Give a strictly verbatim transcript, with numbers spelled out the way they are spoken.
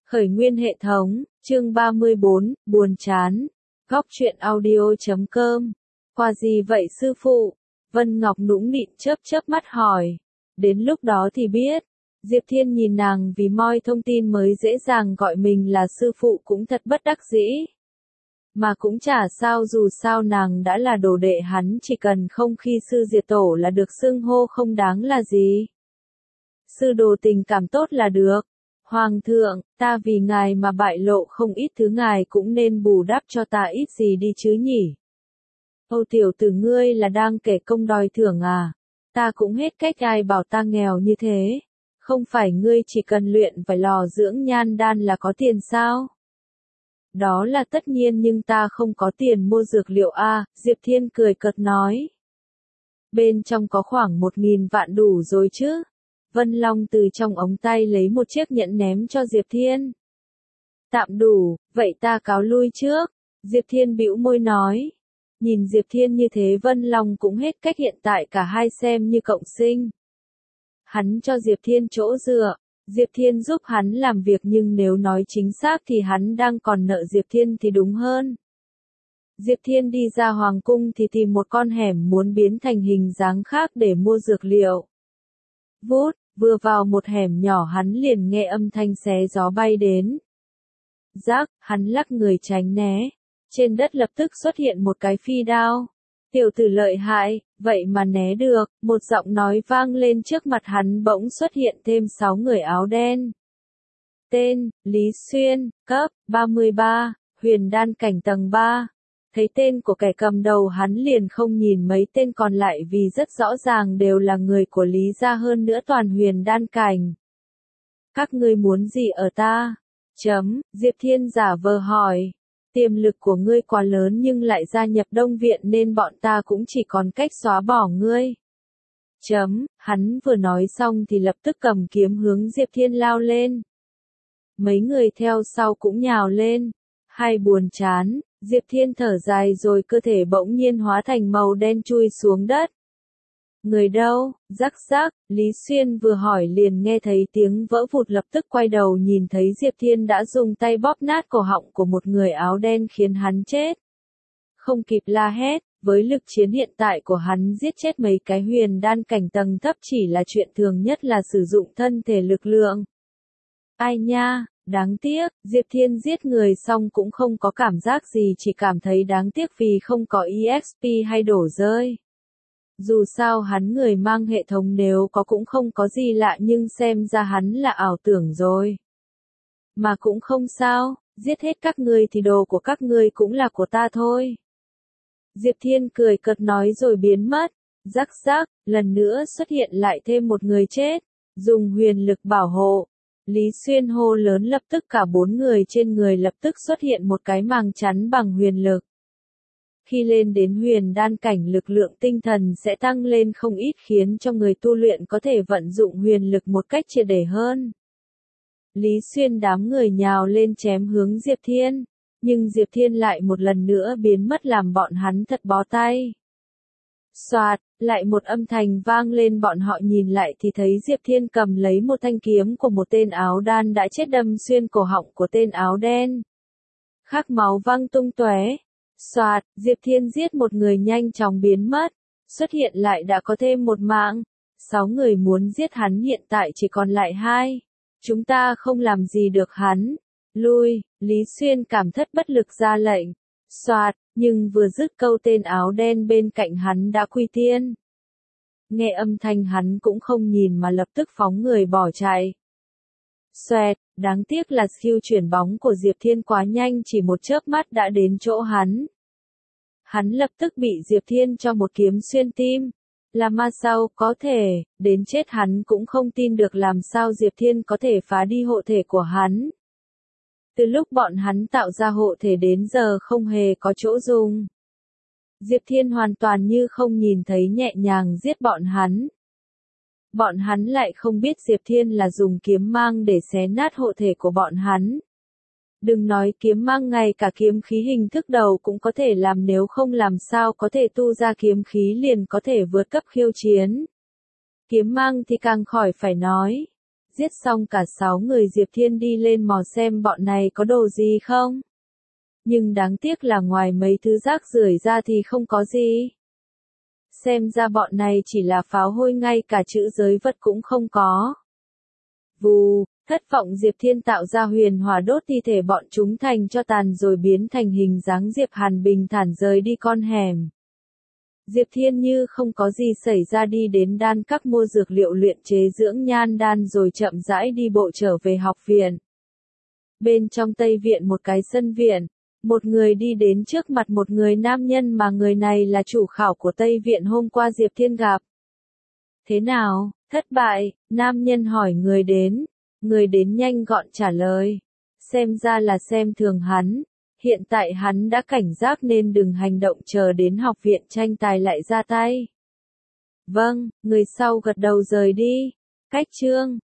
Khởi nguyên hệ thống, chương ba mươi bốn, buồn chán. Góc truyện audio chấm com. Qua gì vậy sư phụ? Vân Ngọc nũng nịu chớp chớp mắt hỏi. Đến lúc đó thì biết. Diệp Thiên nhìn nàng vì moi thông tin mới dễ dàng gọi mình là sư phụ cũng thật bất đắc dĩ. Mà cũng chả sao, dù sao nàng đã là đồ đệ hắn, chỉ cần không khi sư diệt tổ là được, xưng hô không đáng là gì. Sư đồ tình cảm tốt là được. Hoàng thượng, ta vì ngài mà bại lộ không ít thứ, ngài cũng nên bù đắp cho ta ít gì đi chứ nhỉ. Âu tiểu tử ngươi là đang kể công đòi thưởng à? Ta cũng hết cách, ai bảo ta nghèo như thế. Không phải ngươi chỉ cần luyện vài lò dưỡng nhan đan là có tiền sao? Đó là tất nhiên, nhưng ta không có tiền mua dược liệu a. Diệp Thiên cười cợt nói. Bên trong có khoảng một nghìn vạn đủ rồi chứ. Vân Long từ trong ống tay lấy một chiếc nhẫn ném cho Diệp Thiên. Tạm đủ, vậy ta cáo lui trước. Diệp Thiên bĩu môi nói. Nhìn Diệp Thiên như thế Vân Long cũng hết cách, hiện tại cả hai xem như cộng sinh. Hắn cho Diệp Thiên chỗ dựa. Diệp Thiên giúp hắn làm việc, nhưng nếu nói chính xác thì hắn đang còn nợ Diệp Thiên thì đúng hơn. Diệp Thiên đi ra hoàng cung thì tìm một con hẻm muốn biến thành hình dáng khác để mua dược liệu. Vút, vừa vào một hẻm nhỏ hắn liền nghe âm thanh xé gió bay đến. Rắc, hắn lắc người tránh né. Trên đất lập tức xuất hiện một cái phi đao. Tiểu tử lợi hại, vậy mà né được. Một giọng nói vang lên trước mặt hắn, bỗng xuất hiện thêm sáu người áo đen. Tên, Lý Xuyên, cấp, ba mươi ba, huyền đan cảnh tầng ba. Thấy tên của kẻ cầm đầu hắn liền không nhìn mấy tên còn lại, vì rất rõ ràng đều là người của Lý gia, hơn nữa toàn huyền đan cảnh. Các ngươi muốn gì ở ta? Chấm, Diệp Thiên giả vờ hỏi. Tiềm lực của ngươi quá lớn nhưng lại gia nhập Đông Viện nên bọn ta cũng chỉ còn cách xóa bỏ ngươi. Chấm, hắn vừa nói xong thì lập tức cầm kiếm hướng Diệp Thiên lao lên. Mấy người theo sau cũng nhào lên. Hai buồn chán, Diệp Thiên thở dài rồi cơ thể bỗng nhiên hóa thành màu đen chui xuống đất. Người đâu? Rắc rắc, Lý Xuyên vừa hỏi liền nghe thấy tiếng vỡ vụt, lập tức quay đầu nhìn thấy Diệp Thiên đã dùng tay bóp nát cổ họng của một người áo đen khiến hắn chết. Không kịp la hét, với lực chiến hiện tại của hắn, giết chết mấy cái huyền đan cảnh tầng thấp chỉ là chuyện thường nhất là sử dụng thân thể lực lượng. Ai nha, đáng tiếc, Diệp Thiên giết người xong cũng không có cảm giác gì, chỉ cảm thấy đáng tiếc vì không có e ích pê hay đổ rơi. Dù sao hắn người mang hệ thống, nếu có cũng không có gì lạ, nhưng xem ra hắn là ảo tưởng rồi. Mà cũng không sao, giết hết các ngươi thì đồ của các ngươi cũng là của ta thôi. Diệp Thiên cười cợt nói rồi biến mất. Rắc rắc, lần nữa xuất hiện lại thêm một người chết. Dùng huyền lực bảo hộ. Lý Xuyên hô lớn, lập tức cả bốn người trên người lập tức xuất hiện một cái màng chắn bằng huyền lực. Khi lên đến huyền đan cảnh, lực lượng tinh thần sẽ tăng lên không ít, khiến cho người tu luyện có thể vận dụng huyền lực một cách triệt để hơn. Lý Xuyên đám người nhào lên chém hướng Diệp Thiên, nhưng Diệp Thiên lại một lần nữa biến mất làm bọn hắn thật bó tay. Soạt, lại một âm thanh vang lên, bọn họ nhìn lại thì thấy Diệp Thiên cầm lấy một thanh kiếm của một tên áo đan đã chết đâm xuyên cổ họng của tên áo đen. Khắc máu văng tung tóe. Soạt, Diệp Thiên giết một người nhanh chóng biến mất, xuất hiện lại đã có thêm một mạng. Sáu người muốn giết hắn hiện tại chỉ còn lại hai. Chúng ta không làm gì được hắn. Lui, Lý Xuyên cảm thất bất lực ra lệnh. Soạt, nhưng vừa dứt câu tên áo đen bên cạnh hắn đã quy tiên. Nghe âm thanh hắn cũng không nhìn mà lập tức phóng người bỏ chạy. Xoẹt, đáng tiếc là skill chuyển bóng của Diệp Thiên quá nhanh, chỉ một chớp mắt đã đến chỗ hắn. Hắn lập tức bị Diệp Thiên cho một kiếm xuyên tim. Là ma sao có thể, đến chết hắn cũng không tin được làm sao Diệp Thiên có thể phá đi hộ thể của hắn. Từ lúc bọn hắn tạo ra hộ thể đến giờ không hề có chỗ dùng. Diệp Thiên hoàn toàn như không nhìn thấy, nhẹ nhàng giết bọn hắn. Bọn hắn lại không biết Diệp Thiên là dùng kiếm mang để xé nát hộ thể của bọn hắn. Đừng nói kiếm mang, ngay cả kiếm khí hình thức đầu cũng có thể làm, nếu không làm sao có thể tu ra kiếm khí liền có thể vượt cấp khiêu chiến. Kiếm mang thì càng khỏi phải nói. Giết xong cả sáu người Diệp Thiên đi lên mò xem bọn này có đồ gì không. Nhưng đáng tiếc là ngoài mấy thứ rác rưởi ra thì không có gì. Xem ra bọn này chỉ là pháo hôi, ngay cả chữ giới vật cũng không có. Vù, thất vọng Diệp Thiên tạo ra huyền hỏa đốt thi thể bọn chúng thành cho tàn rồi biến thành hình dáng Diệp Hàn bình thản rời đi con hẻm. Diệp Thiên như không có gì xảy ra đi đến đan các mua dược liệu luyện chế dưỡng nhan đan rồi chậm rãi đi bộ trở về học viện. Bên trong Tây Viện một cái sân viện, một người đi đến trước mặt một người nam nhân mà người này là chủ khảo của Tây Viện hôm qua Diệp Thiên gặp. Thế nào, thất bại, nam nhân hỏi người đến, người đến nhanh gọn trả lời. Xem ra là xem thường hắn. Hiện tại hắn đã cảnh giác nên đừng hành động chờ đến học viện tranh tài lại ra tay. Vâng, người sau gật đầu rời đi. Cách chương